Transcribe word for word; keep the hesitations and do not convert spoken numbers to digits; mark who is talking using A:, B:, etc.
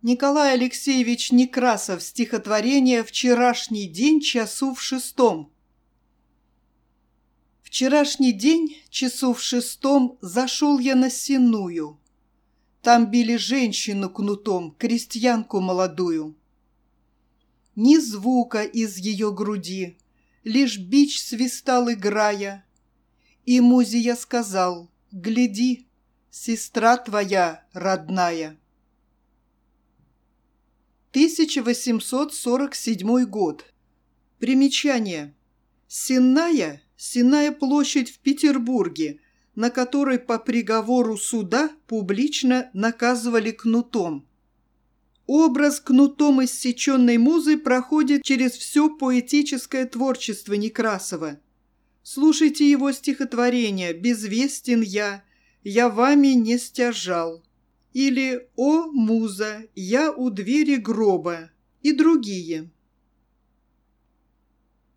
A: Николай Алексеевич Некрасов. Стихотворение «Вчерашний день часу в шестом». Вчерашний день часу в шестом зашел я на сенную. Там били женщину кнутом, крестьянку молодую. Ни звука из ее груди, лишь бич свистал, играя. И музе я сказал: гляди, сестра твоя родная. тысяча восемьсот сорок седьмой год. Примечание. Сенная – Сенная площадь в Петербурге, на которой по приговору суда публично наказывали кнутом. Образ кнутом иссеченной музы проходит через все поэтическое творчество Некрасова. Слушайте его стихотворения «Безвестен я», «Я вами не стяжал» или «О, муза, я у двери гроба» и другие.